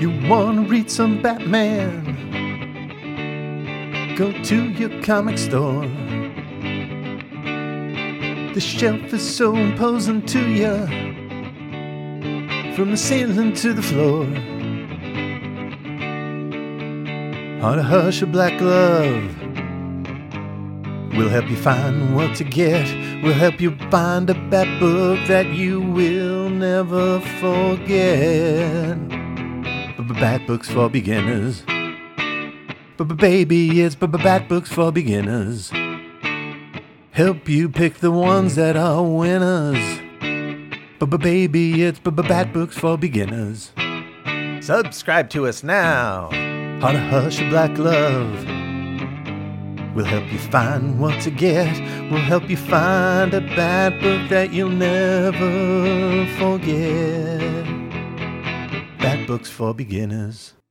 You wanna read some Batman? Go to your comic store. The shelf is so imposing to you, from the ceiling to the floor. Heart of Hush, a Black Glove. We'll help you find what to get. We'll help you find a bat book that you will never forget. Bat books for beginners. Baby, it's bat books for beginners. Help you pick the ones that are winners. Baby, it's bat books for beginners. Subscribe to us now. Heart of Hush, a Black Glove. We'll help you find what to get. We'll help you find a bat book that you'll never forget. Bat books for beginners.